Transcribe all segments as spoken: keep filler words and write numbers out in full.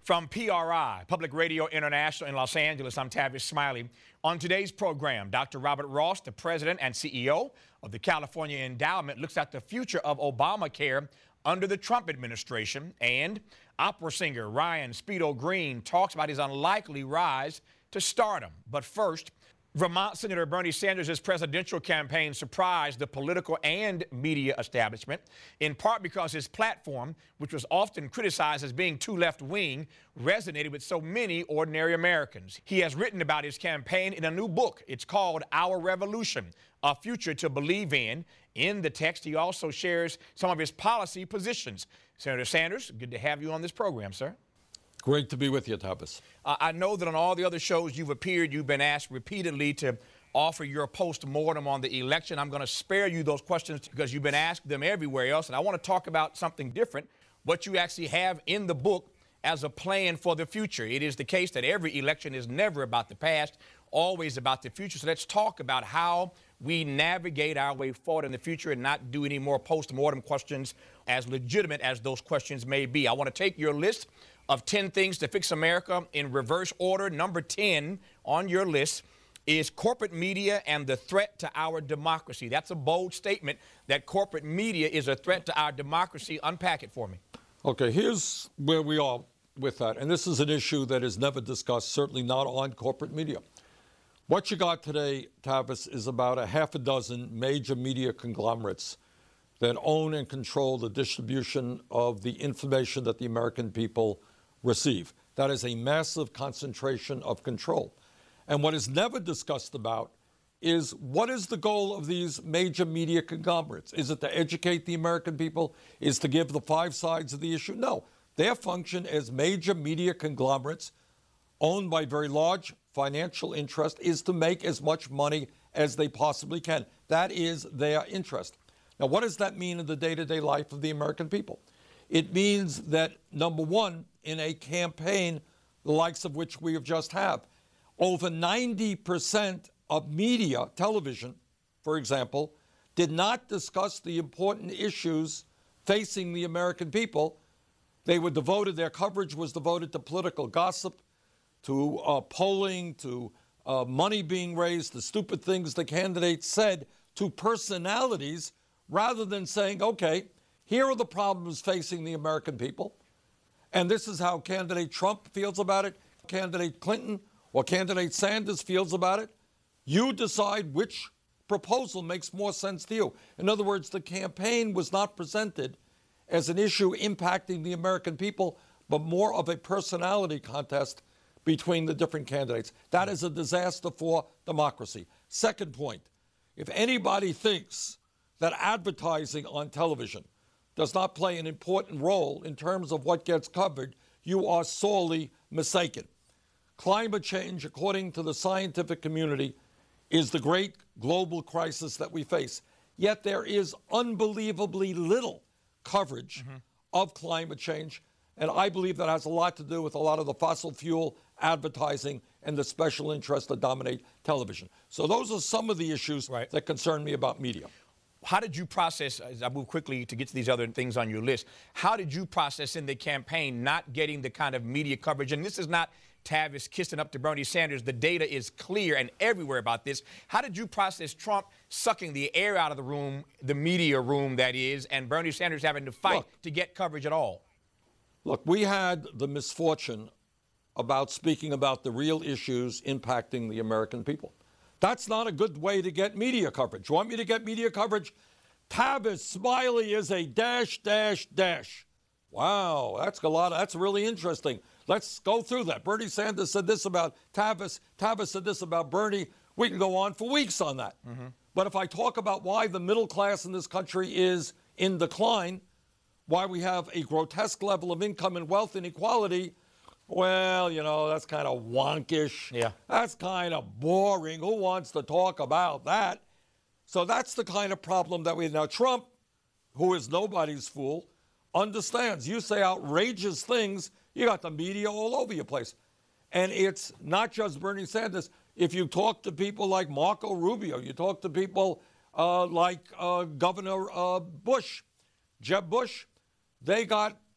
From P R I, Public Radio International in Los Angeles, I'm Tavis Smiley. On today's program, Doctor Robert Ross, the president and C E O of the California Endowment, looks at the future of Obamacare under the Trump administration. And opera singer Ryan Speedo Green talks about his unlikely rise to stardom. But first, Vermont Senator Bernie Sanders' presidential campaign surprised the political and media establishment, in part because his platform, which was often criticized as being too left-wing, resonated with so many ordinary Americans. He has written about his campaign in a new book. It's called Our Revolution, A Future to Believe In. In the text, he also shares some of his policy positions. Senator Sanders, good to have you on this program, sir. Great to be with you, Tavis. Uh, I know that on all the other shows you've appeared, you've been asked repeatedly to offer your post-mortem on the election. I'm going to spare you those questions because you've been asked them everywhere else. And I want to talk about something different, what you actually have in the book as a plan for the future. It is the case that every election is never about the past, always about the future. So let's talk about how we navigate our way forward in the future and not do any more post-mortem questions, as legitimate as those questions may be. I want to take your list of ten things to fix America in reverse order. Number ten on your list is corporate media and the threat to our democracy. That's a bold statement that corporate media is a threat to our democracy. Unpack it for me. Okay, here's where we are with that. And this is an issue that is never discussed, certainly not on corporate media. What you got today, Tavis, is about a half a dozen major media conglomerates that own and control the distribution of the information that the American people receive. That is a massive concentration of control. And what is never discussed about is what is the goal of these major media conglomerates? Is it to educate the American people? Is to give the five sides of the issue? No. Their function as major media conglomerates owned by very large financial interest is to make as much money as they possibly can. That is their interest. Now, what does that mean in the day-to-day life of the American people? It means that, number one, in a campaign the likes of which we have just had, over ninety percent of media, television, for example, did not discuss the important issues facing the American people. They were devoted, their coverage was devoted to political gossip, to uh, polling, to uh, money being raised, the stupid things the candidates said, to personalities, rather than saying, okay, here are the problems facing the American people, and this is how candidate Trump feels about it, candidate Clinton or candidate Sanders feels about it. You decide which proposal makes more sense to you. In other words, the campaign was not presented as an issue impacting the American people, but more of a personality contest between the different candidates. That is a disaster for democracy. Second point, if anybody thinks that advertising on television does not play an important role in terms of what gets covered, you are sorely mistaken. Climate change, according to the scientific community, is the great global crisis that we face. Yet there is unbelievably little coverage mm-hmm. of climate change, and I believe that has a lot to do with a lot of the fossil fuel advertising and the special interests that dominate television. So those are some of the issues right. that concern me about media. How did you process, as I move quickly to get to these other things on your list, how did you process in the campaign not getting the kind of media coverage? And this is not Tavis kissing up to Bernie Sanders. The data is clear and everywhere about this. How did you process Trump sucking the air out of the room, the media room that is, and Bernie Sanders having to fight look, to get coverage at all? Look, we had the misfortune about speaking about the real issues impacting the American people. That's not a good way to get media coverage. You want me to get media coverage? Tavis Smiley is a dash, dash, dash. Wow, that's a lot. That's really interesting. Let's go through that. Bernie Sanders said this about Tavis. Tavis said this about Bernie. We can go on for weeks on that. Mm-hmm. But if I talk about why the middle class in this country is in decline, why we have a grotesque level of income and wealth inequality, well, you know, that's kind of wonkish. Yeah. That's kind of boring. Who wants to talk about that? So that's the kind of problem that we have. Now, Trump, who is nobody's fool, understands. You say outrageous things, you got the media all over your place. And it's not just Bernie Sanders. If you talk to people like Marco Rubio, you talk to people uh, like uh, Governor uh, Bush, Jeb Bush, they got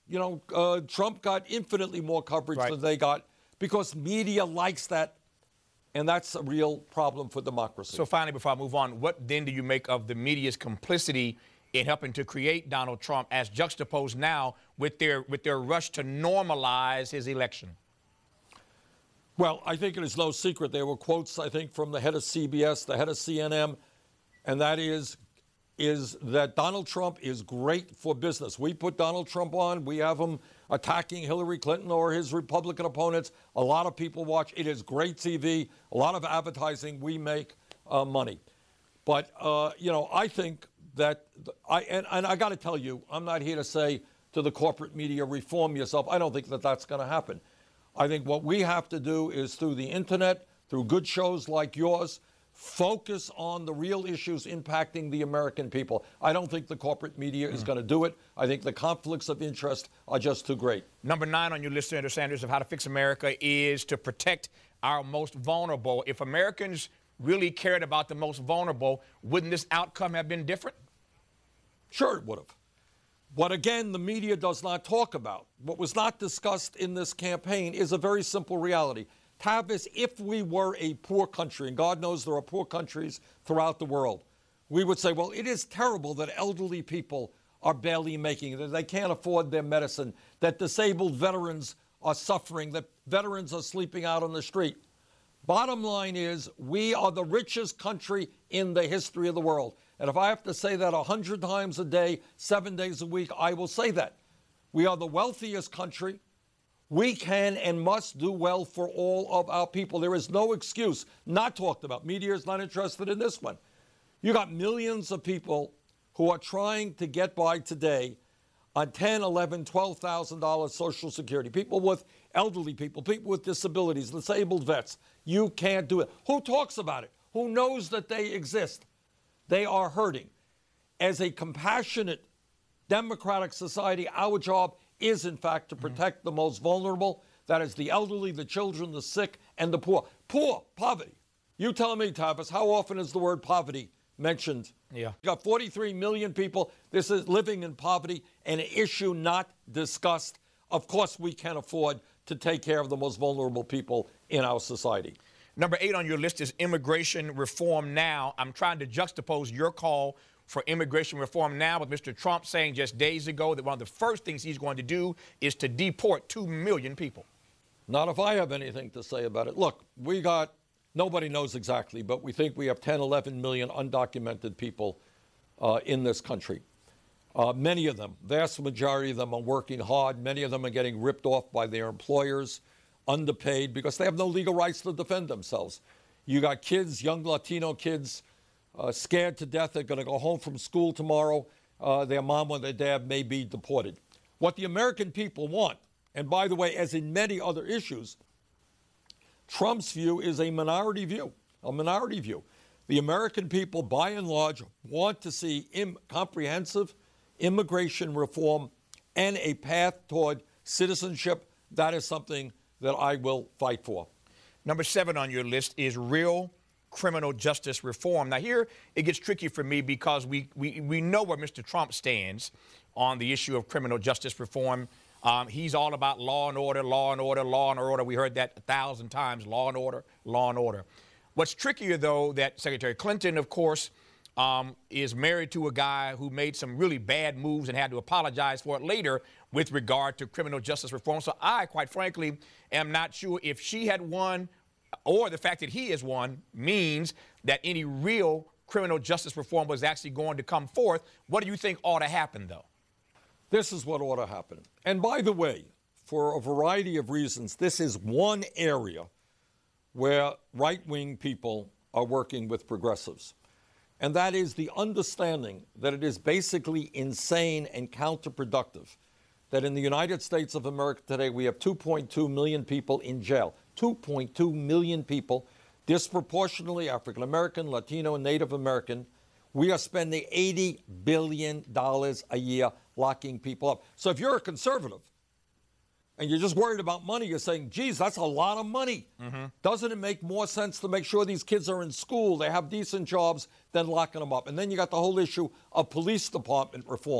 you know, uh, Trump got infinitely more coverage Right. than they got because media likes that, and that's a real problem for democracy. So finally, before I move on, what then do you make of the media's complicity in helping to create Donald Trump as juxtaposed now with their with their rush to normalize his election? Well, I think it is no secret. There were quotes, I think, from the head of C B S, the head of C N N, and that is, is that Donald Trump is great for business. We put Donald Trump on. We have him attacking Hillary Clinton or his Republican opponents. A lot of people watch. It is great T V, a lot of advertising. We make uh, money. But, uh, you know, I think that, I and, and I got to tell you, I'm not here to say to the corporate media, reform yourself. I don't think that that's going to happen. I think what we have to do is through the internet, through good shows like yours, focus on the real issues impacting the American people. I don't think the corporate media is going to do it. I think the conflicts of interest are just too great. Number nine on your list, Senator Sanders, of how to fix America is to protect our most vulnerable. If Americans really cared about the most vulnerable, wouldn't this outcome have been different? Sure, it would have. What, again, the media does not talk about, what was not discussed in this campaign is a very simple reality. Tavis, if we were a poor country, and God knows there are poor countries throughout the world, we would say, well, it is terrible that elderly people are barely making it, that they can't afford their medicine, that disabled veterans are suffering, that veterans are sleeping out on the street. Bottom line is, we are the richest country in the history of the world. And if I have to say that a hundred times a day, seven days a week, I will say that. We are the wealthiest country. We can and must do well for all of our people. There is no excuse not talked about. Media is not interested in this one. You got millions of people who are trying to get by today on ten, eleven, twelve thousand dollars Social Security. People with elderly people, people with disabilities, disabled vets. You can't do it. Who talks about it? Who knows that they exist? They are hurting. As a compassionate, democratic society, our job is, in fact, to protect the most vulnerable. That is the elderly, the children, the sick, and the poor. Poor, poverty. You tell me, Tavis, how often is the word poverty mentioned? Yeah. You got forty-three million people. This is living in poverty, and an issue not discussed. Of course, we can afford to take care of the most vulnerable people in our society. Number eight on your list is immigration reform now. I'm trying to juxtapose your call for immigration reform now with Mister Trump saying just days ago that one of the first things he's going to do is to deport two million people. Not if I have anything to say about it. Look, we got, nobody knows exactly, but we think we have ten, eleven million undocumented people uh, in this country. Uh, many of them, vast majority of them are working hard. Many of them are getting ripped off by their employers, underpaid, because they have no legal rights to defend themselves. You got kids, young Latino kids, uh, scared to death. They're going to go home from school tomorrow. Uh, their mom or their dad may be deported. What the American people want, and by the way, as in many other issues, Trump's view is a minority view, a minority view. The American people, by and large, want to see im- comprehensive immigration reform and a path toward citizenship. That is something that I will fight for. Number seven on your list is real criminal justice reform. Now, here it gets tricky for me because we, we, we know where Mister Trump stands on the issue of criminal justice reform. Um, he's all about law and order, law and order, law and order. We heard that a thousand times, law and order, law and order. What's trickier, though, that Secretary Clinton, of course, um, is married to a guy who made some really bad moves and had to apologize for it later with regard to criminal justice reform. So I, quite frankly, am not sure if she had won or the fact that he has won means that any real criminal justice reform was actually going to come forth. What do you think ought to happen, though? This is what ought to happen. And by the way, for a variety of reasons, this is one area where right-wing people are working with progressives. And that is the understanding that it is basically insane and counterproductive that in the United States of America today we have two point two million people in jail. two point two million people, disproportionately African American, Latino, and Native American. We are spending eighty billion dollars a year locking people up. So if you're a conservative and you're just worried about money, you're saying, geez, that's a lot of money. Mm-hmm. Doesn't it make more sense to make sure these kids are in school, they have decent jobs, than locking them up? And then you got the whole issue of police department reform.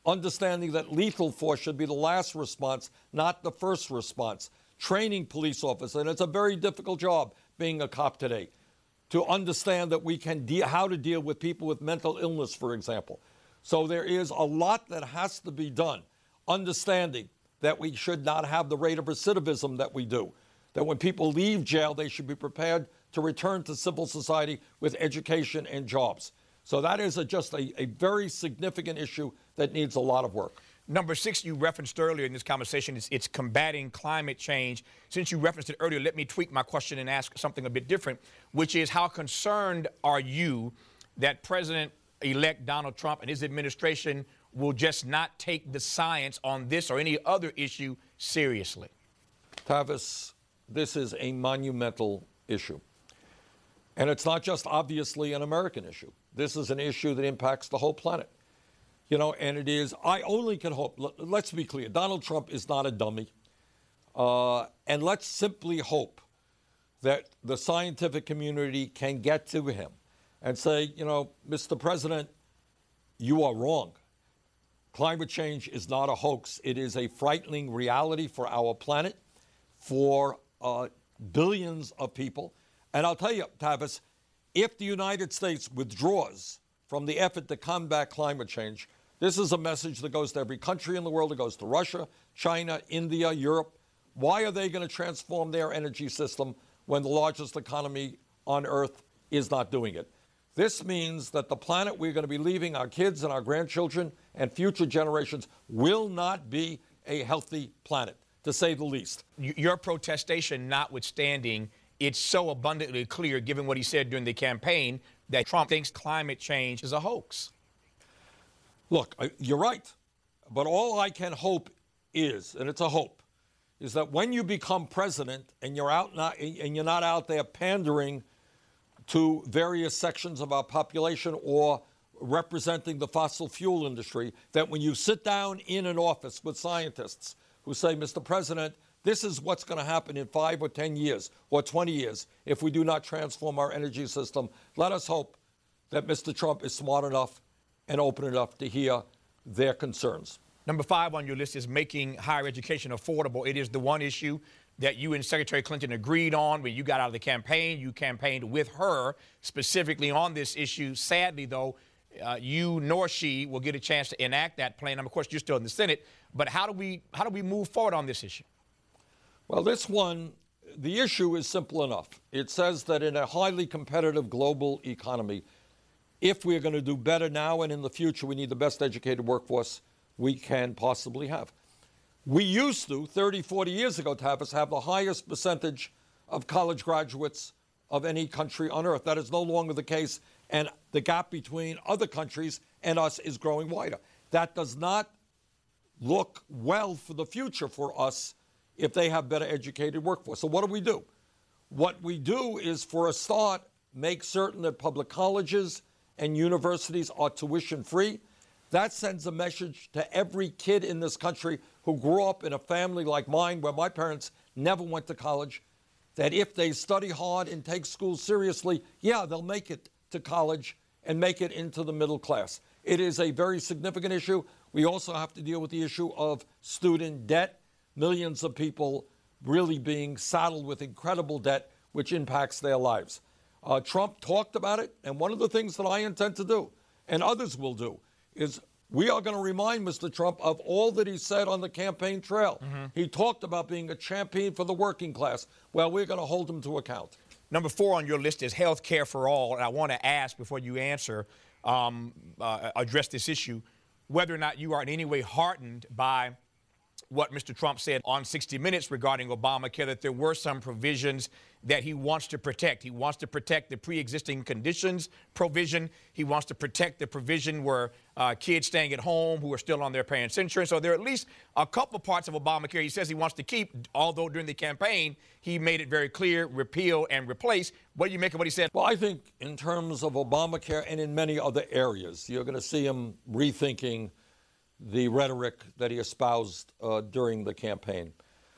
understanding that lethal force should be the last response, not the first response. Training police officers, and it's a very difficult job being a cop today, to understand that we can deal, how to deal with people with mental illness, for example. So there is a lot that has to be done, understanding that we should not have the rate of recidivism that we do, that when people leave jail, they should be prepared to return to civil society with education and jobs. So that is a, just a, a very significant issue that needs a lot of work. Number six, you referenced earlier in this conversation, is it's combating climate change. Since you referenced it earlier, let me tweak my question and ask something a bit different, which is how concerned are you that President-elect Donald Trump and his administration will just not take the science on this or any other issue seriously? Tavis, this is a monumental issue. And it's not just obviously an American issue. This is an issue that impacts the whole planet. You know, and it is, I only can hope, let's be clear, Donald Trump is not a dummy. Uh, and let's simply hope that the scientific community can get to him and say, you know, Mister President, you are wrong. Climate change is not a hoax. It is a frightening reality for our planet, for uh, billions of people. And I'll tell you, Tavis, if the United States withdraws from the effort to combat climate change, this is a message that goes to every country in the world. It goes to Russia, China, India, Europe. Why are they going to transform their energy system when the largest economy on Earth is not doing it? This means that the planet we're going to be leaving our kids and our grandchildren and future generations will not be a healthy planet, to say the least. Your protestation notwithstanding, it's so abundantly clear, given what he said during the campaign, that Trump thinks climate change is a hoax. Look, you're right. But all I can hope is, and it's a hope, is that when you become president and you're out not, and you're not out there pandering to various sections of our population or representing the fossil fuel industry, that when you sit down in an office with scientists who say, Mister President, this is what's going to happen in five or ten years or twenty years if we do not transform our energy system. Let us hope that Mister Trump is smart enough and open enough to hear their concerns. Number five on your list is making higher education affordable. It is the one issue that you and Secretary Clinton agreed on when you got out of the campaign. You campaigned with her specifically on this issue. Sadly, though, uh, you nor she will get a chance to enact that plan. And of course, you're still in the Senate. But how do we how do we move forward on this issue? Well, this one, the issue is simple enough. It says that in a highly competitive global economy, if we're going to do better now and in the future, we need the best educated workforce we can possibly have. We used to, thirty, forty years ago, Tavis, have the highest percentage of college graduates of any country on earth. That is no longer the case, and the gap between other countries and us is growing wider. That does not look well for the future for us if they have better educated workforce. So what do we do? What we do is, for a start, make certain that public colleges and universities are tuition free. That sends a message to every kid in this country who grew up in a family like mine, where my parents never went to college, that if they study hard and take school seriously, yeah, they'll make it to college and make it into the middle class. It is a very significant issue. We also have to deal with the issue of student debt. Millions of people really being saddled with incredible debt, which impacts their lives. Uh, Trump talked about it, and one of the things that I intend to do, and others will do, is we are going to remind Mister Trump of all that he said on the campaign trail. Mm-hmm. He talked about being a champion for the working class. Well, we're going to hold him to account. Number four on your list is health care for all. And I want to ask, before you answer, um, uh, address this issue, whether or not you are in any way heartened by what Mister Trump said on sixty minutes regarding Obamacare, that there were some provisions that he wants to protect. He wants to protect the pre-existing conditions provision. He wants to protect the provision where uh, kids staying at home who are still on their parents' insurance. So there are at least a couple parts of Obamacare he says he wants to keep, although during the campaign he made it very clear, repeal and replace. What do you make of what he said? Well, I think in terms of Obamacare and in many other areas, you're going to see him rethinking the rhetoric that he espoused uh, during the campaign.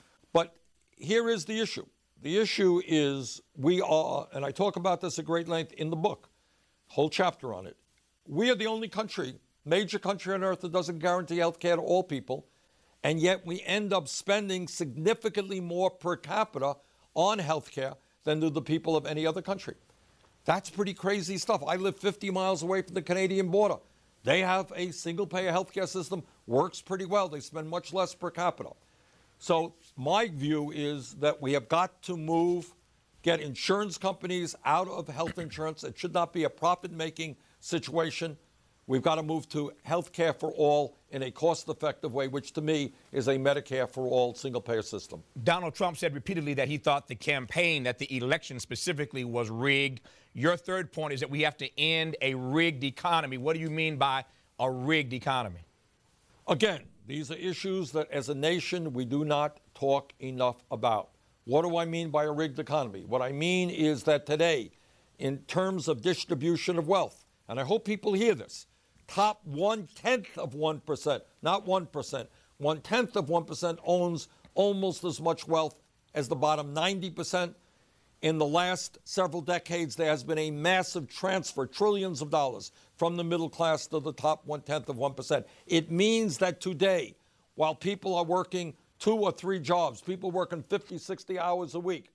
But here is the issue. The issue is we are, and I talk about this at great length in the book, whole chapter on it, we are the only country major country on earth that doesn't guarantee health care to all people, and yet we end up spending significantly more per capita on health care than do the people of any other country. That's pretty crazy stuff. I live fifty miles away from the Canadian border. They have a single-payer healthcare system, works pretty well. They spend much less per capita. So my view is that we have got to move, get insurance companies out of health insurance. It should not be a profit-making situation. We've got to move to health care for all in a cost-effective way, which to me is a Medicare for all single-payer system. Donald Trump said repeatedly that he thought the campaign, that the election specifically, was rigged. Your third point is that we have to end a rigged economy. What do you mean by a rigged economy? Again, these are issues that as a nation we do not talk enough about. What do I mean by a rigged economy? What I mean is that today, in terms of distribution of wealth, and I hope people hear this, top one-tenth of one percent, not one percent, one-tenth of one percent owns almost as much wealth as the bottom ninety percent. In the last several decades, there has been a massive transfer, trillions of dollars, from the middle class to the top one-tenth of one percent. It means that today, while people are working two or three jobs, people working fifty, sixty hours a week,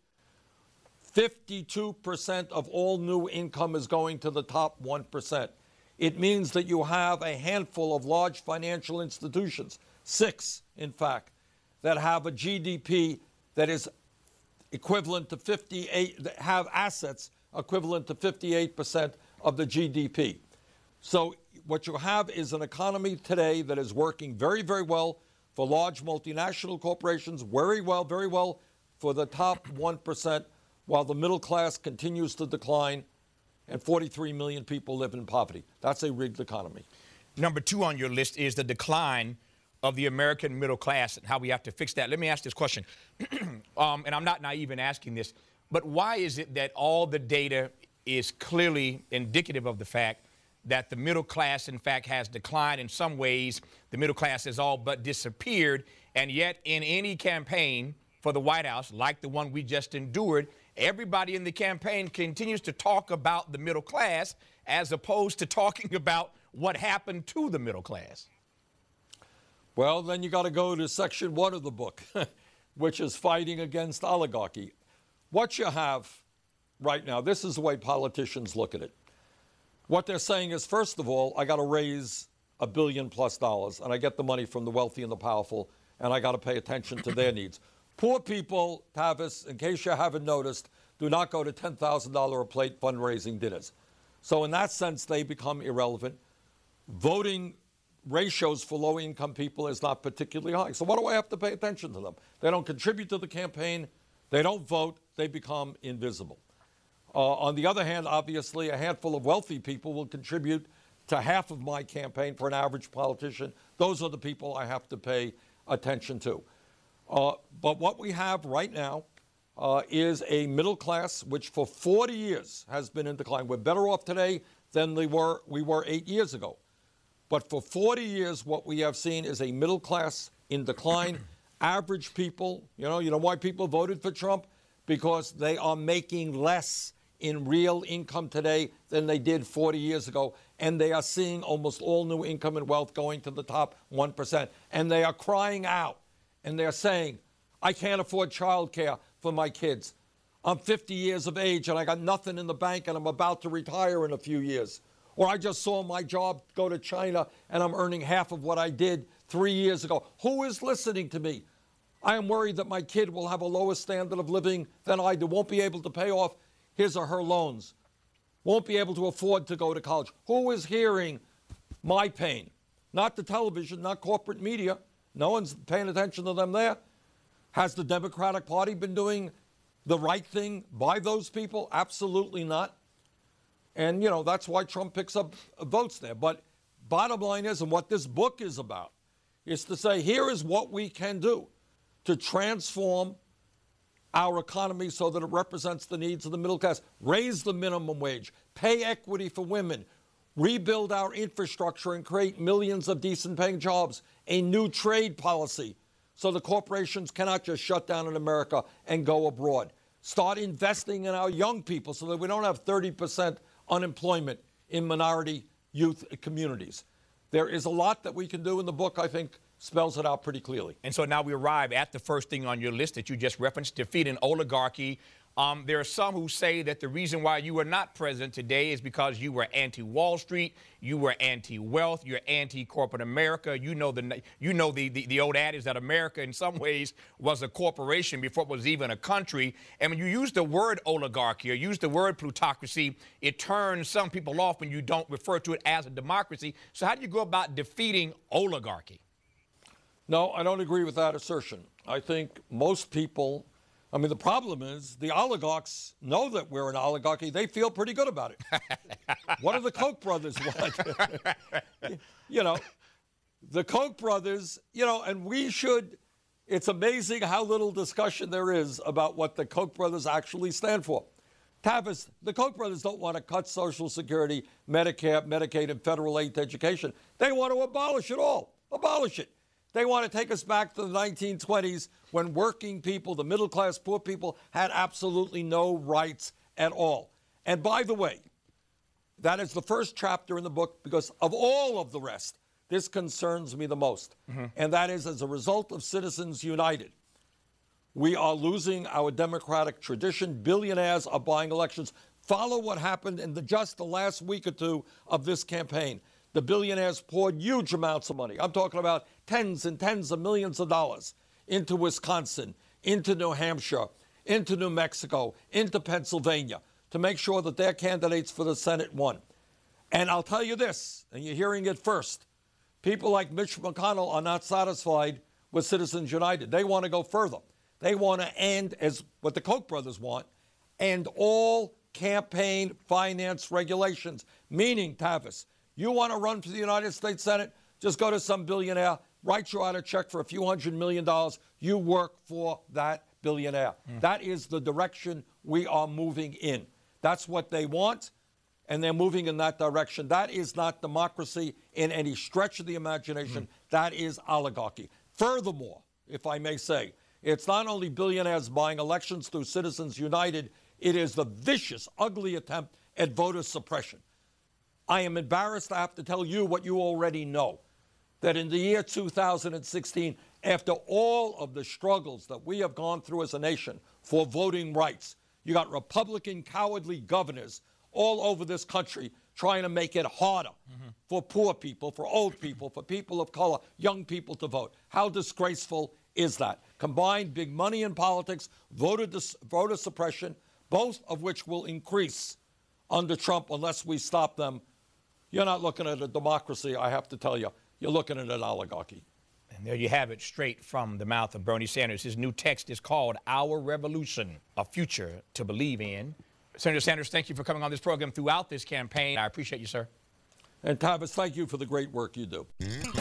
fifty-two percent of all new income is going to the top one percent. It means that you have a handful of large financial institutions, six, in fact, that have a G D P that is equivalent to fifty-eight, that have assets equivalent to fifty-eight percent of the G D P. So what you have is an economy today that is working very, very well for large multinational corporations, very well, very well for the top one percent, while the middle class continues to decline and forty-three million people live in poverty. That's a rigged economy. Number two on your list is the decline of the American middle class and how we have to fix that. Let me ask this question, um, and I'm not naive in asking this, but why is it that all the data is clearly indicative of the fact that the middle class, in fact, has declined in some ways? The middle class has all but disappeared, and yet in any campaign for the White House, like the one we just endured, everybody in the campaign continues to talk about the middle class as opposed to talking about what happened to the middle class. Well, then you got to go to section one of the book, which is fighting against oligarchy. What you have right now, this is the way politicians look at it. What they're saying is, first of all, I got to raise a billion plus dollars, and I get the money from the wealthy and the powerful, and I got to pay attention to their needs. Poor people, Tavis, in case you haven't noticed, do not go to ten thousand dollars a plate fundraising dinners. So in that sense, they become irrelevant. Voting ratios for low-income people is not particularly high. So what do I have to pay attention to them? They don't contribute to the campaign. They don't vote. They become invisible. Uh, on the other hand, obviously, a handful of wealthy people will contribute to half of my campaign for an average politician. Those are the people I have to pay attention to. Uh, but what we have right now uh, is a middle class which for forty years has been in decline. We're better off today than we were, we were eight years ago. But for forty years, what we have seen is a middle class in decline. Average people, you know, you know why people voted for Trump? Because they are making less in real income today than they did forty years ago. And they are seeing almost all new income and wealth going to the top one percent. And they are crying out and they're saying, I can't afford child care for my kids. I'm fifty years of age and I got nothing in the bank and I'm about to retire in a few years. Or I just saw my job go to China and I'm earning half of what I did three years ago. Who is listening to me? I am worried that my kid will have a lower standard of living than I do, won't be able to pay off his or her loans, won't be able to afford to go to college. Who is hearing my pain? Not the television, not corporate media. No one's paying attention to them there. Has the Democratic Party been doing the right thing by those people? Absolutely not. And, you know, that's why Trump picks up votes there. But bottom line is, and what this book is about, is to say, here is what we can do to transform our economy so that it represents the needs of the middle class. Raise the minimum wage, pay equity for women, rebuild our infrastructure and create millions of decent paying jobs, a new trade policy so the corporations cannot just shut down in America and go abroad. Start investing in our young people so that we don't have thirty percent unemployment in minority youth communities. there is a lot that we can do, in the book, I think, spells it out pretty clearly. And so now we arrive at the first thing on your list that you just referenced, defeating oligarchy. Um, there are some who say that the reason why you are not president today is because you were anti-Wall Street, you were anti-wealth, you're anti-corporate America. You know the you know the, the, the old adage that America in some ways was a corporation before it was even a country. And when you use the word oligarchy or use the word plutocracy, it turns some people off when you don't refer to it as a democracy. So how do you go about defeating oligarchy? No, I don't agree with that assertion. I think most people, I mean, the problem is the oligarchs know that we're an oligarchy. They feel pretty good about it. What do the Koch brothers want? You know, the Koch brothers, you know, and we should, it's amazing how little discussion there is about what the Koch brothers actually stand for. Tavis, the Koch brothers don't want to cut Social Security, Medicare, Medicaid, and federal aid to education. They want to abolish it all. Abolish it. They want to take us back to the nineteen twenties when working people, the middle class, poor people, had absolutely no rights at all. And by the way, that is the first chapter in the book because of all of the rest, this concerns me the most. Mm-hmm. And that is as a result of Citizens United, we are losing our democratic tradition. Billionaires are buying elections. Follow what happened in the, just the last week or two of this campaign. The billionaires poured huge amounts of money. I'm talking about tens and tens of millions of dollars into Wisconsin, into New Hampshire, into New Mexico, into Pennsylvania to make sure that their candidates for the Senate won. And I'll tell you this, and you're hearing it first, people like Mitch McConnell are not satisfied with Citizens United. They want to go further. They want to end, as what the Koch brothers want, end all campaign finance regulations, meaning, Tavis, you want to run for the United States Senate? Just go to some billionaire, write you out a check for a few hundred million dollars. You work for that billionaire. Mm. That is the direction we are moving in. That's what they want, and they're moving in that direction. That is not democracy in any stretch of the imagination. Mm. That is oligarchy. Furthermore, if I may say, it's not only billionaires buying elections through Citizens United, it is the vicious, ugly attempt at voter suppression. I am embarrassed to have to tell you what you already know, that in the year two thousand sixteen, after all of the struggles that we have gone through as a nation for voting rights, you got Republican cowardly governors all over this country trying to make it harder mm-hmm. for poor people, for old people, for people of color, young people to vote. How disgraceful is that? Combined big money in politics, voter, dis- voter suppression, both of which will increase under Trump unless we stop them. You're not looking at a democracy, I have to tell you. You're looking at an oligarchy. And there you have it, straight from the mouth of Bernie Sanders. His new text is called Our Revolution, A Future to Believe In. Senator Sanders, thank you for coming on this program throughout this campaign. I appreciate you, sir. And Tavis, thank you for the great work you do.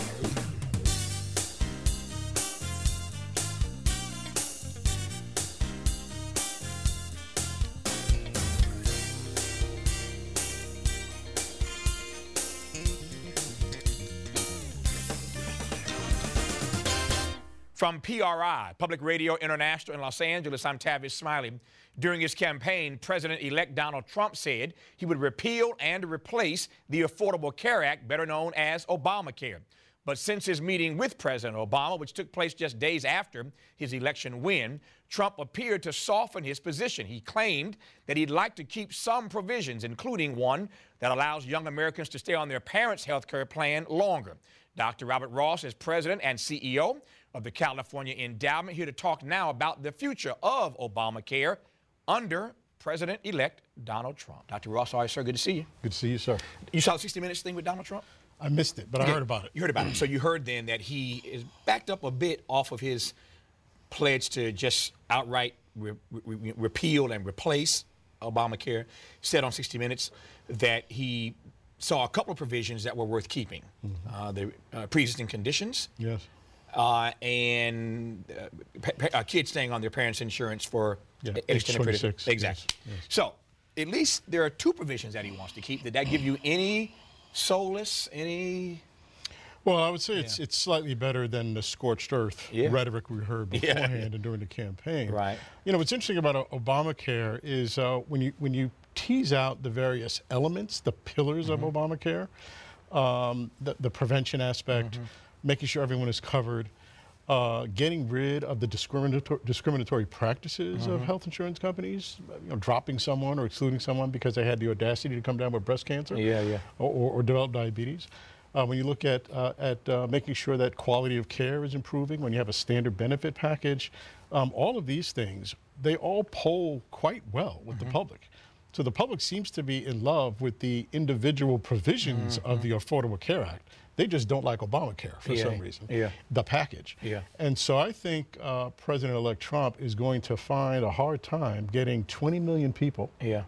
From P R I, Public Radio International in Los Angeles, I'm Tavis Smiley. During his campaign, President-elect Donald Trump said he would repeal and replace the Affordable Care Act, better known as Obamacare. But since his meeting with President Obama, which took place just days after his election win, Trump appeared to soften his position. He claimed that he'd like to keep some provisions, including one that allows young Americans to stay on their parents' health care plan longer. Doctor Robert Ross is president and C E O of the California Endowment, here to talk now about the future of Obamacare under President-elect Donald Trump. Doctor Ross, all right, sir, good to see you. Good to see you, sir. You saw the sixty minutes thing with Donald Trump? I missed it, but I yeah, heard about it. You heard about it. So you heard then that he is backed up a bit off of his pledge to just outright re- re- repeal and replace Obamacare. Said on sixty minutes that he saw a couple of provisions that were worth keeping. Mm-hmm. Uh, the uh, pre-existing conditions. Yes. Uh, and uh, pa- pa- uh, kids staying on their parents' insurance for yeah, an extended period. twenty-six. Exactly. Yes, yes. So at least there are two provisions that he wants to keep. Did that give you any solace, any? Well, I would say it's yeah. it's slightly better than the scorched earth yeah. rhetoric we heard beforehand yeah. and during the campaign. Right. You know, what's interesting about Obamacare is uh, when you when you tease out the various elements, the pillars mm-hmm. of Obamacare, um, the, the prevention aspect, Mm-hmm. making sure everyone is covered, uh, getting rid of the discriminator discriminatory practices Mm-hmm. of health insurance companies, you know, dropping someone or excluding someone because they had the audacity to come down with breast cancer Yeah, yeah. or, or, or develop diabetes. Uh, when you look at, uh, at uh, making sure that quality of care is improving, when you have a standard benefit package, um, all of these things, they all poll quite well with Mm-hmm. the public. So the public seems to be in love with the individual provisions Mm-hmm. of the Affordable Care Act. They just don't like Obamacare for Yeah, some reason, yeah. the package. Yeah. And so I think uh, President-elect Trump is going to find a hard time getting twenty million people Yeah,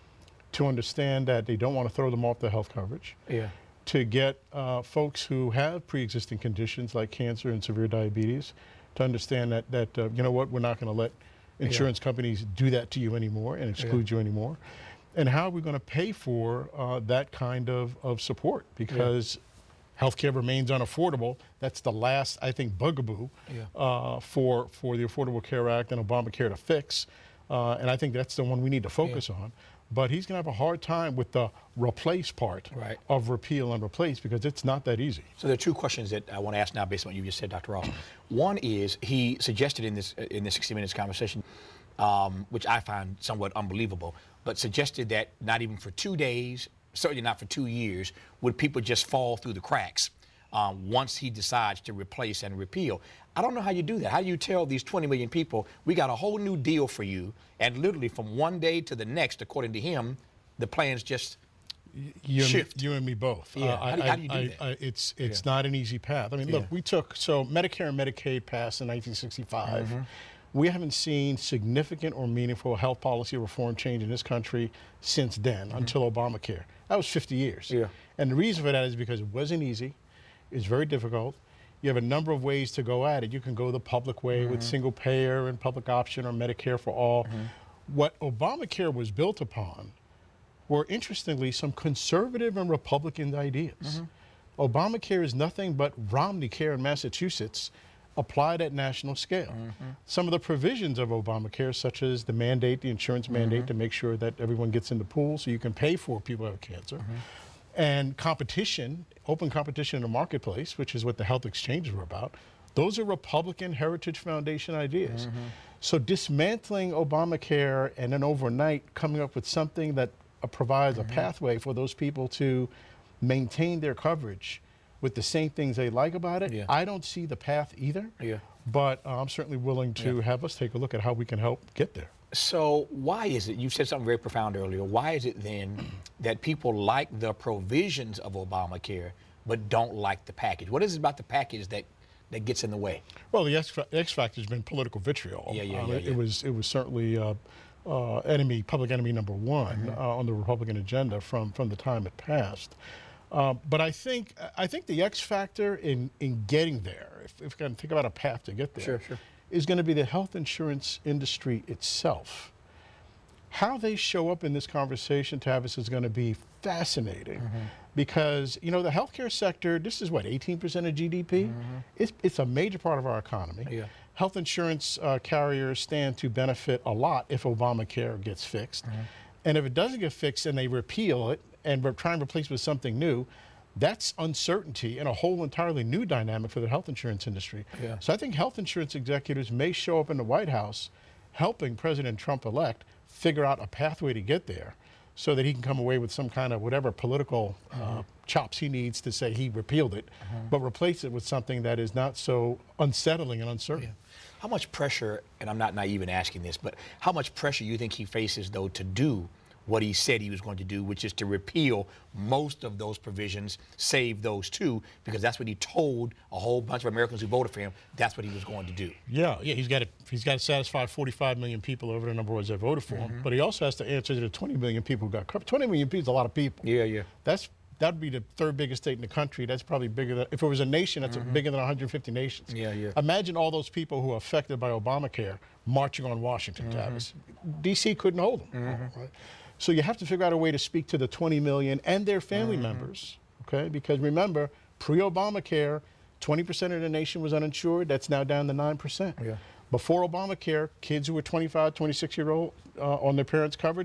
to understand that they don't want to throw them off their health coverage, yeah. to get uh, folks who have pre-existing conditions like cancer and severe diabetes to understand that, that uh, you know what, we're not going to let insurance companies do that to you anymore and exclude you anymore. And how are we going to pay for uh, that kind of, of support? Because healthcare remains unaffordable. That's the last, I think, bugaboo Yeah. uh, for, for the Affordable Care Act and Obamacare to fix. Uh, and I think that's the one we need to focus on. But he's going to have a hard time with the replace part Right. of repeal and replace because it's not that easy. So there are two questions that I want to ask now based on what you just said, Doctor Ross. One is he suggested in this in the sixty minutes conversation, um, which I find somewhat unbelievable, but suggested that not even for two days, certainly not for two years, would people just fall through the cracks um, once he decides to replace and repeal. I don't know how you do that. How do you tell these twenty million people, we got a whole new deal for you, and literally from one day to the next, according to him, the plans just You and, me, shift. you and me both. Yeah. Uh, How do- I, how do you do I, that? I, it's it's Yeah. not an easy path. I mean, look, Yeah. we took, so Medicare and Medicaid passed in nineteen sixty-five. Mm-hmm. We haven't seen significant or meaningful health policy reform change in this country since then, until Obamacare. That was fifty years. Mm-hmm. Yeah. And the reason for that is because it wasn't easy. It's very difficult. You have a number of ways to go at it. You can go the public way Mm-hmm. with single payer and public option or Medicare for all. What Obamacare was built upon were, interestingly, some conservative and Republican ideas. Obamacare is nothing but Romney Care in Massachusetts applied at national scale. Some of the provisions of Obamacare, such as the mandate, the insurance mandate to make sure that everyone gets in the pool so you can pay for people who have cancer, and competition, open competition in the marketplace, which is what the health exchanges were about, those are Republican Heritage Foundation ideas. So dismantling Obamacare and then overnight coming up with something that uh, provides a pathway for those people to maintain their coverage with the same things they like about it, Yeah. I don't see the path either. Yeah. But uh, I'm certainly willing to have us take a look at how we can help get there. So why is it, you said something very profound earlier, why is it then that people like the provisions of Obamacare but don't like the package? What is it about the package that, that gets in the way? Well, the X, X factor has been political vitriol. Yeah, yeah, Um, yeah, it, yeah. it was it was certainly uh, uh, enemy, public enemy number one Mm-hmm. uh, on the Republican agenda from from the time it passed. Um, but I think I think the X factor in in getting there, if, if we can think about a path to get there, Sure, sure. is going to be the health insurance industry itself. How they show up in this conversation, Tavis, is going to be fascinating because, you know, the healthcare sector, this is what, eighteen percent of G D P? It's, it's a major part of our economy. Yeah. Health insurance uh, carriers stand to benefit a lot if Obamacare gets fixed. And if it doesn't get fixed and they repeal it and we're trying to replace it with something new, that's uncertainty and a whole entirely new dynamic for the health insurance industry. Yeah. So I think health insurance executives may show up in the White House helping President Trump-elect figure out a pathway to get there so that he can come away with some kind of whatever political uh, chops he needs to say he repealed it, but replace it with something that is not so unsettling and uncertain. How much pressure, and I'm not naive in asking this, but how much pressure you think he faces, though, to do what he said he was going to do, which is to repeal most of those provisions, save those two, because that's what he told a whole bunch of Americans who voted for him, that's what he was going to do. Yeah, yeah, he's got to he's got to satisfy forty-five million people over the number of words that voted for him, but he also has to answer to the twenty million people who got covered. twenty million people is a lot of people. Yeah, yeah. That's that'd be the third biggest state in the country. That's probably bigger than, if it was a nation, that's bigger than one hundred fifty nations. Yeah, yeah. Imagine all those people who are affected by Obamacare marching on Washington, Tavis. D C couldn't hold them. Right? So you have to figure out a way to speak to the twenty million and their family members, okay? Because remember, pre-Obamacare, twenty percent of the nation was uninsured. That's now down to nine percent. Yeah. Before Obamacare, kids who were twenty-five, twenty-six year old uh, on their parents' coverage,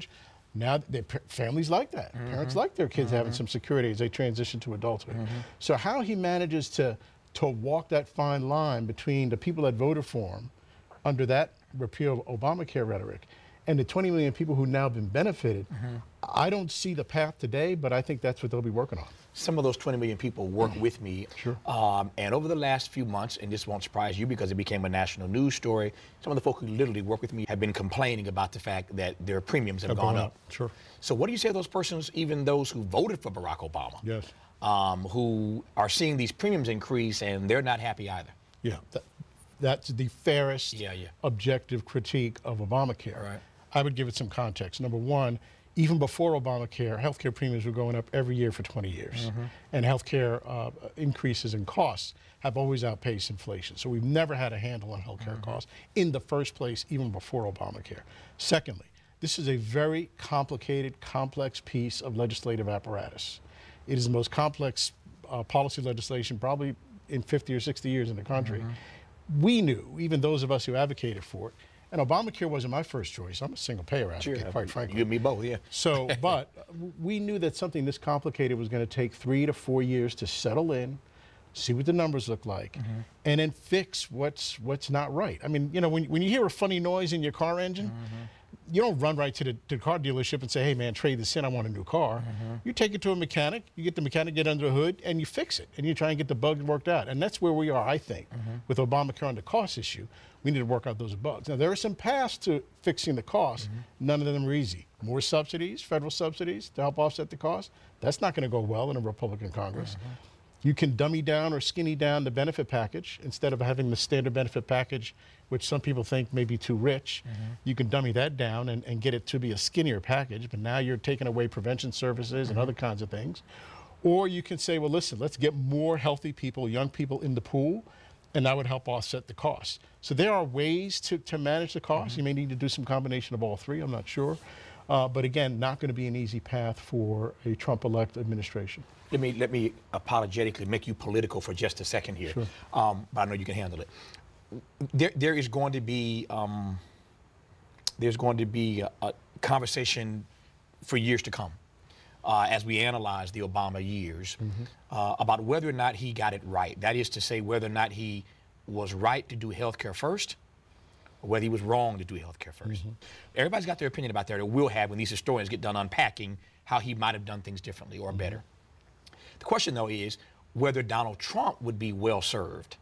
Now, their families like that. Mm-hmm. Parents like their kids mm-hmm. having some security as they transition to adulthood. Mm-hmm. So how he manages to to walk that fine line between the people that voted for him under that repeal of Obamacare rhetoric and the twenty million people who now been benefited, mm-hmm. I don't see the path today, but I think that's what they'll be working on. Some of those twenty million people work mm-hmm. with me. Sure. Um, and over the last few months, and this won't surprise you because it became a national news story, some of the folk who literally work with me have been complaining about the fact that their premiums have, have gone, gone up. up. Sure. So what do you say to those persons, even those who voted for Barack Obama? Yes. Um, who are seeing these premiums increase and they're not happy either? Yeah. That, that's the fairest, yeah, yeah. objective critique of Obamacare. Right. I would give it some context. Number one, even before Obamacare, healthcare premiums were going up every year for twenty years. Mm-hmm. And healthcare uh, increases in costs have always outpaced inflation. So we've never had a handle on healthcare mm-hmm. costs in the first place, even before Obamacare. Secondly, this is a very complicated, complex piece of legislative apparatus. It is the most complex uh, policy legislation probably in fifty or sixty years in the country. Mm-hmm. We knew, even those of us who advocated for it, and Obamacare wasn't my first choice. I'm a single payer advocate, sure. quite frankly. You and me both, yeah. So, but we knew that something this complicated was going to take three to four years to settle in, see what the numbers look like, mm-hmm. and then fix what's what's not right. I mean, you know, when, when you hear a funny noise in your car engine, mm-hmm. you don't run right to the, to the car dealership and say, hey, man, trade this in, I want a new car. Mm-hmm. You take it to a mechanic, you get the mechanic, get under the hood, and you fix it, and you try and get the bugs worked out. And that's where we are, I think, mm-hmm. with Obamacare on the cost issue. We need to work out those bugs. Now, there are some paths to fixing the cost. Mm-hmm. None of them are easy. More subsidies, federal subsidies to help offset the cost. That's not going to go well in a Republican Congress. Mm-hmm. You can dummy down or skinny down the benefit package. Instead of having the standard benefit package, which some people think may be too rich, mm-hmm. you can dummy that down and, and get it to be a skinnier package. But now you're taking away prevention services mm-hmm. and other kinds of things. Or you can say, well, listen, let's get more healthy people, young people in the pool, and that would help offset the costs. So there are ways to, to manage the costs. Mm-hmm. You may need to do some combination of all three, I'm not sure. Uh, but again, not going to be an easy path for a Trump-elect administration. Let me let me apologetically make you political for just a second here, sure. um, but I know you can handle it. There there is going to be um, there's going to be a, a conversation for years to come uh, as we analyze the Obama years mm-hmm. uh, about whether or not he got it right. That is to say, whether or not he was right to do health care first, or whether he was wrong to do health care first. Mm-hmm. Everybody's got their opinion about that, or will have when these historians get done unpacking how he might have done things differently or mm-hmm. better. The question, though, is whether Donald Trump would be well served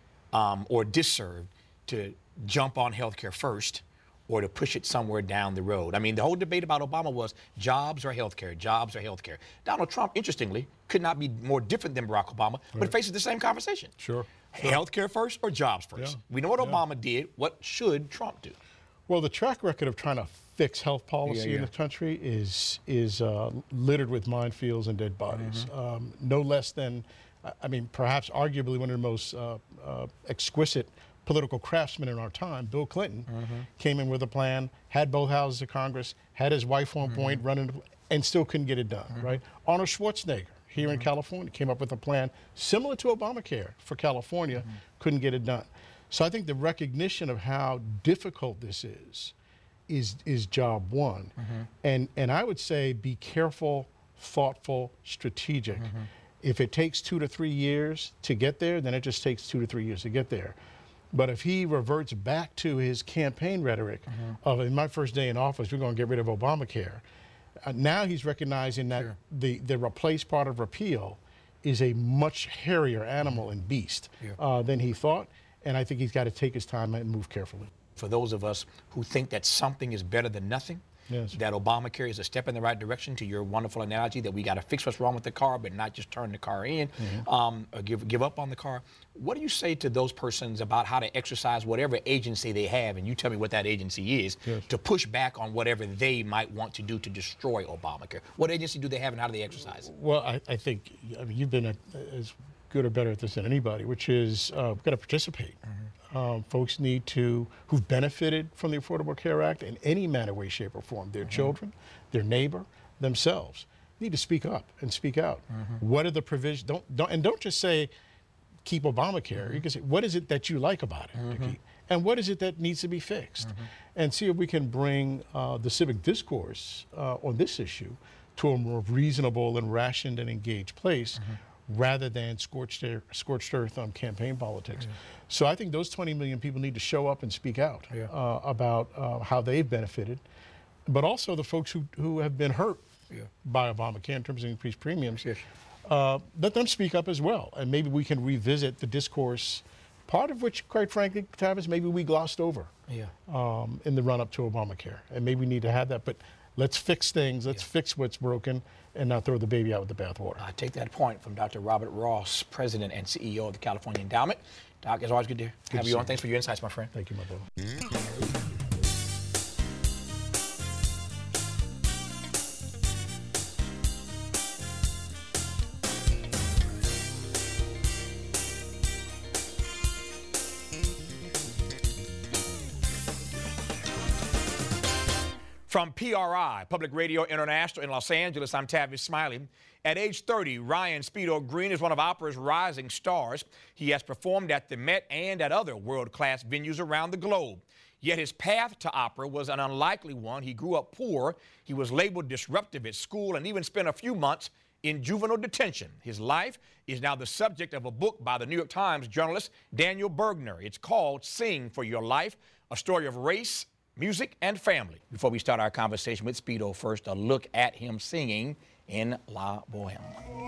um, or disserved to jump on health care first or to push it somewhere down the road. I mean, the whole debate about Obama was jobs or health care, jobs or health care. Donald Trump, interestingly, could not be more different than Barack Obama, right. but faces the same conversation. Sure. Health care first or jobs first? Yeah. We know what yeah. Obama did. What should Trump do? Well, the track record of trying to fix health policy yeah, yeah. in the country is is uh, littered with minefields and dead bodies. Mm-hmm. Um, no less than, I mean, perhaps arguably one of the most uh, uh, exquisite political craftsmen in our time, Bill Clinton, mm-hmm. came in with a plan, had both houses of Congress, had his wife on mm-hmm. point, running, and still couldn't get it done, mm-hmm. right? Arnold Schwarzenegger, here mm-hmm. in California, came up with a plan similar to Obamacare for California, mm-hmm. couldn't get it done. So I think the recognition of how difficult this is, is is job one. Mm-hmm. And and I would say be careful, thoughtful, strategic. Mm-hmm. If it takes two to three years to get there, then it just takes two to three years to get there. But if he reverts back to his campaign rhetoric mm-hmm. of, in my first day in office, we're going to get rid of Obamacare, uh, now he's recognizing that sure. the, the replace part of repeal is a much hairier animal mm-hmm. and beast yeah. uh, than he thought. And I think he's got to take his time and move carefully. For those of us who think that something is better than nothing, yes. that Obamacare is a step in the right direction, to your wonderful analogy that we got to fix what's wrong with the car, but not just turn the car in, mm-hmm. um, or give give up on the car. What do you say to those persons about how to exercise whatever agency they have, and you tell me what that agency is, yes. to push back on whatever they might want to do to destroy Obamacare? What agency do they have, and how do they exercise it? Well, I, I think I mean, you've been a, as good or better at this than anybody, which is uh, we've got to participate. Mm-hmm. Um, folks need to, who've benefited from the Affordable Care Act in any manner, way, shape, or form, their mm-hmm. children, their neighbor, themselves, need to speak up and speak out. Mm-hmm. What are the provisions? Don't, don't, and don't just say, keep Obamacare. Mm-hmm. You can say, what is it that you like about it? Mm-hmm. To keep? and what is it that needs to be fixed, mm-hmm. and see if we can bring uh, the civic discourse uh, on this issue to a more reasonable and rationed and engaged place, mm-hmm. rather than scorched, air, scorched earth on campaign politics. Yeah. So I think those twenty million people need to show up and speak out yeah. uh, about uh, how they've benefited, but also the folks who, who have been hurt yeah. by Obamacare in terms of increased premiums. Yes. Uh, let them speak up as well, and maybe we can revisit the discourse, part of which, quite frankly, Tavis, maybe we glossed over yeah. um, in the run-up to Obamacare, and maybe we need to have that. But let's fix things, let's yeah. fix what's broken, and not throw the baby out with the bathwater. I take that point from Doctor Robert Ross, President and C E O of the California Endowment. Doc, it's always good to good have to you on. You. Thanks for your insights, my friend. Thank you, my brother. From P R I, Public Radio International in Los Angeles, I'm Tavis Smiley. At age thirty, Ryan Speedo Green is one of opera's rising stars. He has performed at the Met and at other world-class venues around the globe. Yet his path to opera was an unlikely one. He grew up poor, he was labeled disruptive at school, and even spent a few months in juvenile detention. His life is now the subject of a book by the New York Times journalist Daniel Bergner. It's called Sing for Your Life, a story of race, music, and family. Before we start our conversation with Speedo, first a look at him singing in La Boheme.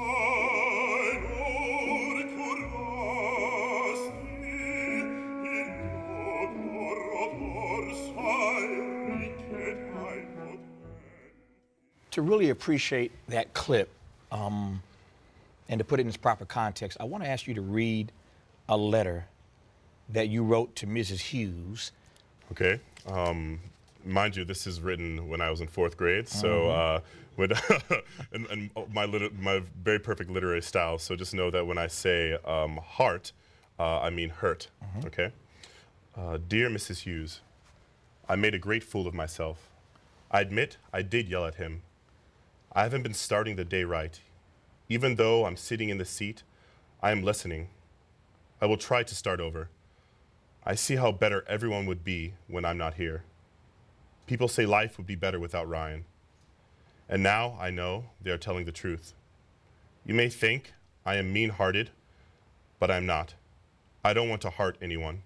To really appreciate that clip um, and to put it in its proper context, I want to ask you to read a letter that you wrote to Missus Hughes. Okay. Um, mind you, this is written when I was in fourth grade, so uh, with and, and my lit- my very perfect literary style. So just know that when I say um, heart, uh, I mean hurt. Mm-hmm. Okay. Uh, Dear Missus Hughes, I made a great fool of myself. I admit I did yell at him. I haven't been starting the day right. Even though I'm sitting in the seat, I am listening. I will try to start over. I see how better everyone would be when I'm not here. People say life would be better without Ryan. And now I know they are telling the truth. You may think I am mean-hearted, but I'm not. I don't want to hurt anyone.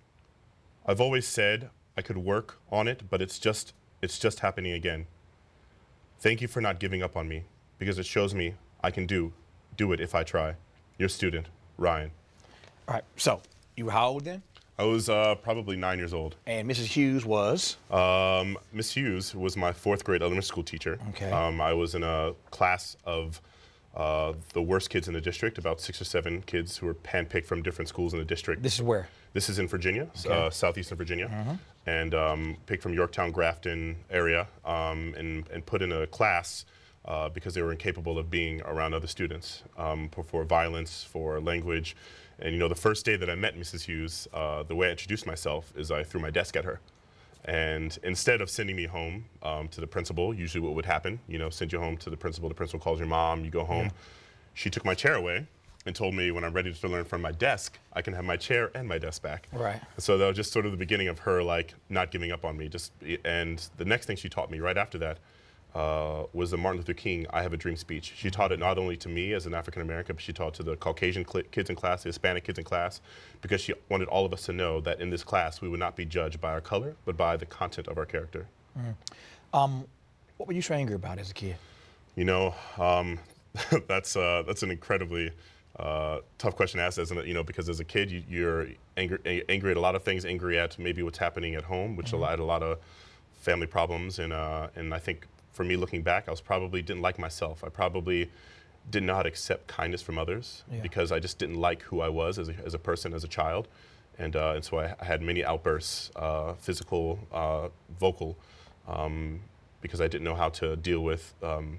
I've always said I could work on it, but it's just, it's just happening again. Thank you for not giving up on me, because it shows me I can do, do it if I try. Your student, Ryan. All right, so you were how old then? I was uh, probably nine years old. And Missus Hughes was? Um, Miss Hughes was my fourth grade elementary school teacher. Okay. Um, I was in a class of uh, the worst kids in the district, about six or seven kids who were handpicked from different schools in the district. This is where? This is in Virginia, okay. uh, southeastern Virginia, mm-hmm. and um, picked from Yorktown, Grafton area, um, and, and put in a class uh, because they were incapable of being around other students um, for, for violence, for language. And you know, the first day that I met Missus Hughes, uh, the way I introduced myself is I threw my desk at her. And instead of sending me home um, to the principal, usually what would happen, you know, send you home to the principal, the principal calls your mom, you go home. Yeah. She took my chair away and told me when I'm ready to learn from my desk, I can have my chair and my desk back. Right. So that was just sort of the beginning of her like not giving up on me. Just and the next thing she taught me right after that uh, was the Martin Luther King I Have a Dream speech. She taught it not only to me as an African American, but she taught it to the Caucasian cl- kids in class, the Hispanic kids in class, because she wanted all of us to know that in this class we would not be judged by our color, but by the content of our character. Mm. Um, what were you so angry about as a kid? You know, um, that's uh, that's an incredibly uh, tough question to ask, as an, you know, because as a kid you, you're angry, angry at a lot of things, angry at maybe what's happening at home, which mm-hmm. had a lot of family problems, and uh, and I think. For me, looking back, I was probably didn't like myself. I probably didn't know how to accept kindness from others yeah. because I just didn't like who I was as a, as a person, as a child. And, uh, and so I, I had many outbursts, uh, physical, uh, vocal, um, because I didn't know how to deal with um,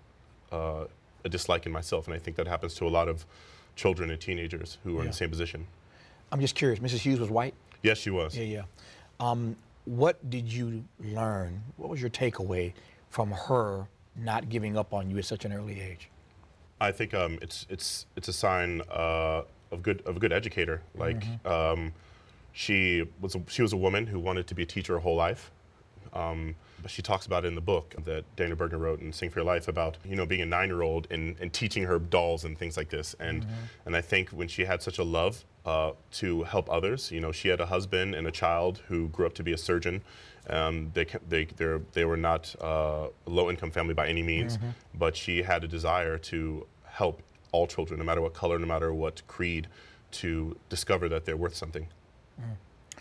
uh, a dislike in myself. And I think that happens to a lot of children and teenagers who are yeah. in the same position. I'm just curious, Missus Hughes was white? Yes, she was. Yeah, yeah. Um, what did you learn? What was your takeaway from her not giving up on you at such an early age? I think um, it's it's it's a sign uh, of good of a good educator. Like mm-hmm. um, she was a, she was a woman who wanted to be a teacher her whole life. Um, but she talks about it in the book that Daniel Bergner wrote in Sing for Your Life about, you know, being a nine-year-old and, and teaching her dolls and things like this. And mm-hmm. and I think when she had such a love uh, to help others, you know, she had a husband and a child who grew up to be a surgeon. Um, they they they they were not uh, a low-income family by any means, mm-hmm. but she had a desire to help all children, no matter what color, no matter what creed, to discover that they're worth something. Mm.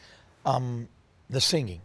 Um, the singing.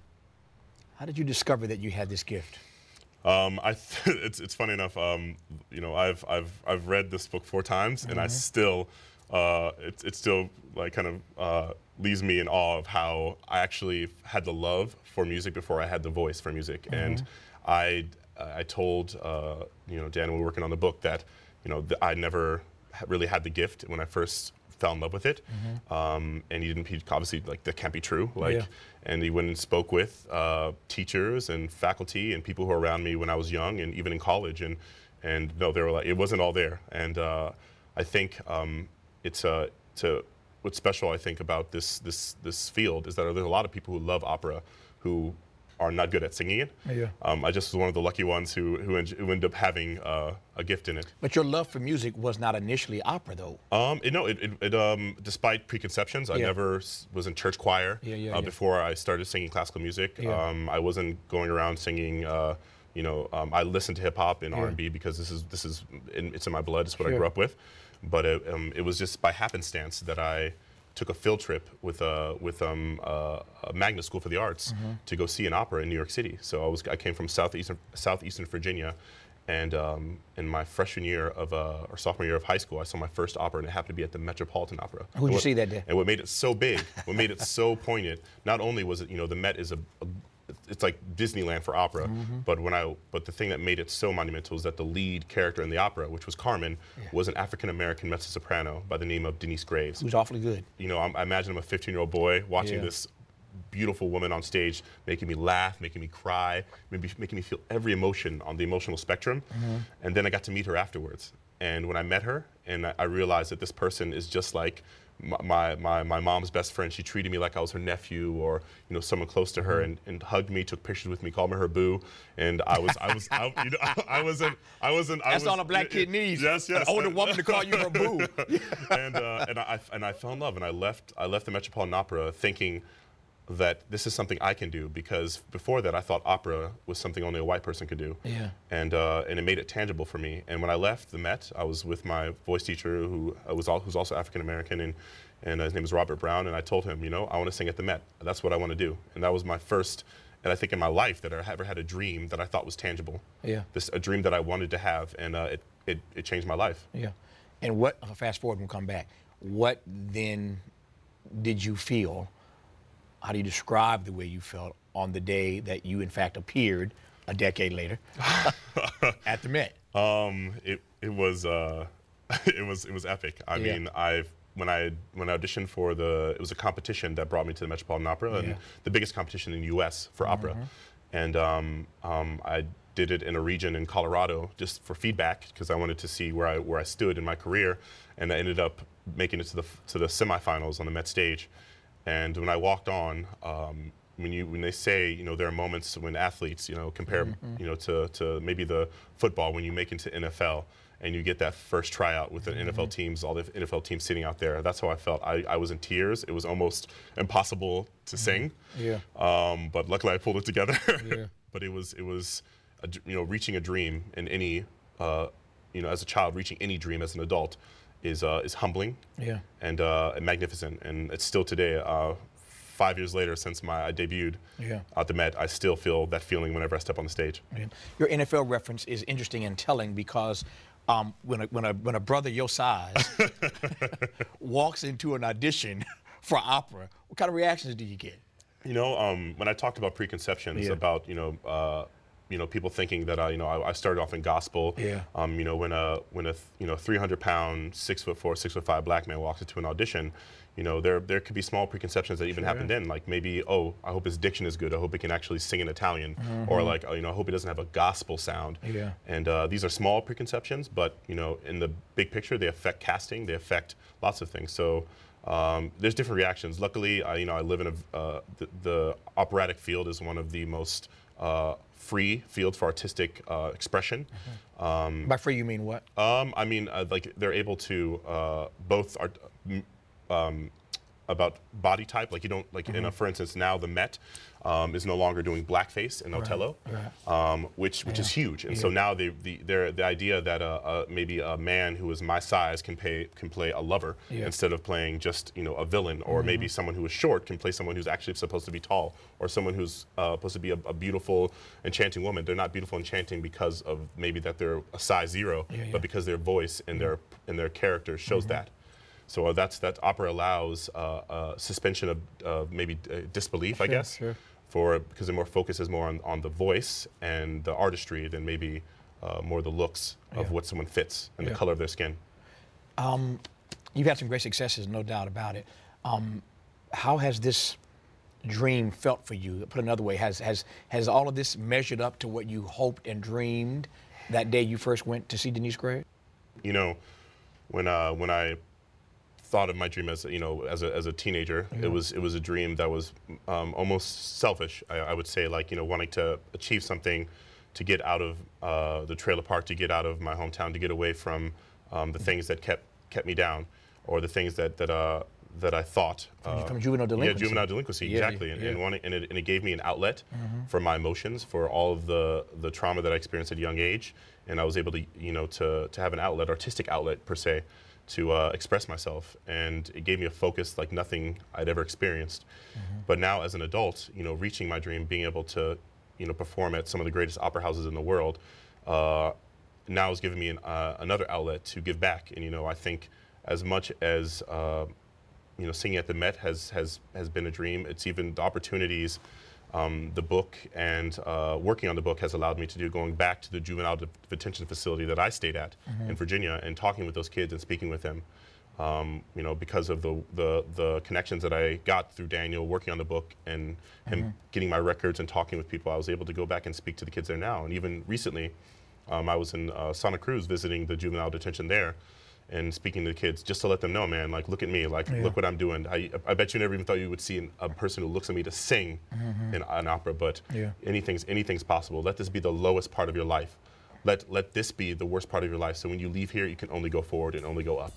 How did you discover that you had this gift? Um, I th- it's it's funny enough. Um, you know, I've I've I've read this book four times, mm-hmm. and I still uh, it it still like kind of uh, leaves me in awe of how I actually had the love for music before I had the voice for music. Mm-hmm. And I I told uh, you know Dan, when we were working on the book, that you know th- I never really had the gift when I first fell in love with it. Mm-hmm. um, and he didn't he obviously like that can't be true. Like. Yeah. And he went and spoke with uh, teachers and faculty and people who were around me when I was young and even in college. And, and no, they were like, it wasn't all there. And uh, I think um, it's, a, it's a, what's special, I think, about this, this, this field is that there's a lot of people who love opera who are not good at singing it. Yeah. Um, I just was one of the lucky ones who, who, en- who ended up having uh, a gift in it. But your love for music was not initially opera, though. Um, it, no, it, it, it um, despite preconceptions, I yeah. never s- was in church choir yeah, yeah, uh, yeah. before I started singing classical music. Yeah. Um, I wasn't going around singing. Uh, you know, um, I listened to hip hop and yeah. R and B because this is this is in, it's in my blood. It's what sure. I grew up with. But it, um, it was just by happenstance that I took a field trip with a with um, uh, a Magnet School for the Arts mm-hmm. to go see an opera in New York City. So I was I came from southeastern southeastern Virginia, and um, in my freshman year of uh, or sophomore year of high school, I saw my first opera, and it happened to be at the Metropolitan Opera. Who did you see that day? And what made it so big, what made it so poignant, not only was it, you know, the Met is a, a it's like Disneyland for opera, mm-hmm. but when I but the thing that made it so monumental is that the lead character in the opera, which was Carmen, yeah. was an African American mezzo-soprano by the name of Denise Graves. Who's awfully good. You know, I'm, I imagine I'm a fifteen-year-old boy watching yeah. this beautiful woman on stage, making me laugh, making me cry, maybe making me feel every emotion on the emotional spectrum. Mm-hmm. And then I got to meet her afterwards. And when I met her, and I, I realized that this person is just like my, my my mom's best friend. She treated me like I was her nephew, or you know, someone close to her, and, and hugged me, took pictures with me, called me her boo, and I was I was I, you know, I wasn't I wasn't. I That's was, on a black kid needs. Yes, yes. An older woman to call you her boo. and uh, and I and I fell in love, and I left I left the Metropolitan Opera thinking that this is something I can do, because before that I thought opera was something only a white person could do. Yeah. And uh, and it made it tangible for me. And when I left the Met, I was with my voice teacher who was all, who's also African American, and and his name is Robert Brown. And I told him, you know, I want to sing at the Met. That's what I want to do. And that was my first, and I think in my life that I ever had a dream that I thought was tangible. Yeah. This a dream that I wanted to have, and uh, it, it it changed my life. Yeah. And what? Fast forward and come back. What then did you feel? How do you describe the way you felt on the day that you, in fact, appeared a decade later at the Met? Um, it it was uh, it was it was epic. I yeah. mean, I've when I when I auditioned for the it was a competition that brought me to the Metropolitan Opera, yeah. and the biggest competition in the U S for mm-hmm. opera, and um, um, I did it in a region in Colorado just for feedback, because I wanted to see where I where I stood in my career, and I ended up making it to the to the semifinals on the Met stage. And when I walked on, um, when you when they say, you know, there are moments when athletes, you know, compare, mm-hmm. you know, to, to maybe the football when you make it to N F L and you get that first tryout with the mm-hmm. N F L teams, all the N F L teams sitting out there. That's how I felt. I, I was in tears. It was almost impossible to mm-hmm. sing. Yeah. Um, but luckily I pulled it together. Yeah. But it was it was, a, you know, reaching a dream in any, uh, you know, as a child, reaching any dream as an adult. Is uh, is humbling, yeah, and, uh, and magnificent, and it's still today. Uh, five years later, since my I debuted yeah. at the Met, I still feel that feeling whenever I step on the stage. Yeah. Your N F L reference is interesting and telling, because um, when a, when a when a brother your size walks into an audition for opera, what kind of reactions do you get? You know, um, when I talked about preconceptions yeah. about you know. Uh, You know, people thinking that I, you know, I, I started off in gospel. Yeah. Um, you know, when a when a you know three hundred pound, six foot four, six foot five black man walks into an audition, you know, there there could be small preconceptions that even sure. happen then. Like maybe, oh, I hope his diction is good. I hope he can actually sing in Italian, mm-hmm. or like, oh, you know, I hope he doesn't have a gospel sound. Yeah. And uh, these are small preconceptions, but you know, in the big picture, they affect casting. They affect lots of things. So. Um, there's different reactions. Luckily, I, you know, I live in a uh, the, the operatic field is one of the most uh, free fields for artistic uh, expression. Mm-hmm. um, By free, you mean what? Um, I mean, uh, like they're able to uh, both art, um, about body type. Like you don't like mm-hmm. in a, for instance, now the Met um, is no longer doing blackface in Othello, right. Um, which which yeah. is huge. And yeah. so now the the the idea that uh, uh, maybe a man who is my size can pay can play a lover yeah. instead of playing just you know a villain, or mm-hmm. maybe someone who is short can play someone who's actually supposed to be tall, or someone who's uh, supposed to be a, a beautiful, enchanting woman. They're not beautiful, enchanting because of maybe that they're a size zero, yeah, yeah. but because their voice and mm-hmm. their and their character shows mm-hmm. that. So uh, that's that opera allows uh, uh, suspension of uh, maybe uh, disbelief, sure, I guess, sure. for because it more focuses more on, on the voice and the artistry than maybe uh, more the looks of yeah. what someone fits and yeah. the color of their skin. Um, you've had some great successes, no doubt about it. Um, how has this dream felt for you? Put another way, has has has all of this measured up to what you hoped and dreamed that day you first went to see Denise Gray? You know, when uh, when I thought of my dream as you know as a as a teenager, yeah. it was it was a dream that was um, almost selfish. I, I would say, like you know, wanting to achieve something, to get out of uh, the trailer park, to get out of my hometown, to get away from um, the things that kept kept me down, or the things that that uh, that I thought. Uh, from juvenile delinquency. Yeah, juvenile delinquency, yeah, exactly. Yeah. And, and, wanting, and, it, and it gave me an outlet mm-hmm. for my emotions, for all of the the trauma that I experienced at a young age, and I was able to you know to to have an outlet, artistic outlet per se, to uh, express myself, and it gave me a focus like nothing I'd ever experienced. Mm-hmm. But now, as an adult, you know, reaching my dream, being able to, you know, perform at some of the greatest opera houses in the world, uh, now has given me an, uh, another outlet to give back. And you know, I think as much as uh, you know, singing at the Met has has has been a dream. It's even the opportunities. Um, the book and uh, working on the book has allowed me to do going back to the juvenile de- detention facility that I stayed at mm-hmm. in Virginia and talking with those kids and speaking with them. Um, you know, because of the, the the connections that I got through Daniel working on the book and him mm-hmm. getting my records and talking with people, I was able to go back and speak to the kids there now. And even recently, um, I was in uh, Santa Cruz visiting the juvenile detention there, and speaking to the kids just to let them know, man, like, look at me, like, yeah. look what I'm doing. I, I bet you never even thought you would see an, a person who looks at me to sing mm-hmm. in an opera, but yeah. anything's anything's possible. Let this be the lowest part of your life. Let let this be the worst part of your life. So when you leave here, you can only go forward and only go up.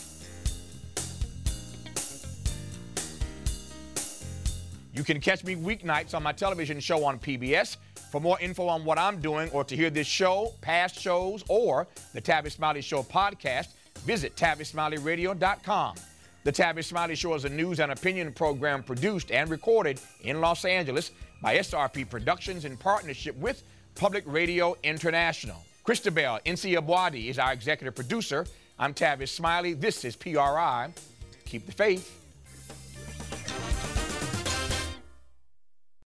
You can catch me weeknights on my television show on P B S. For more info on what I'm doing, or to hear this show, past shows, or the Tavis Smiley Show podcast, visit Tavis Smiley Radio dot com. The Tavis Smiley Show is a news and opinion program produced and recorded in Los Angeles by S R P Productions in partnership with Public Radio International. Christabel Nsiabwadi is our executive producer. I'm Tavis Smiley. This is P R I. Keep the faith.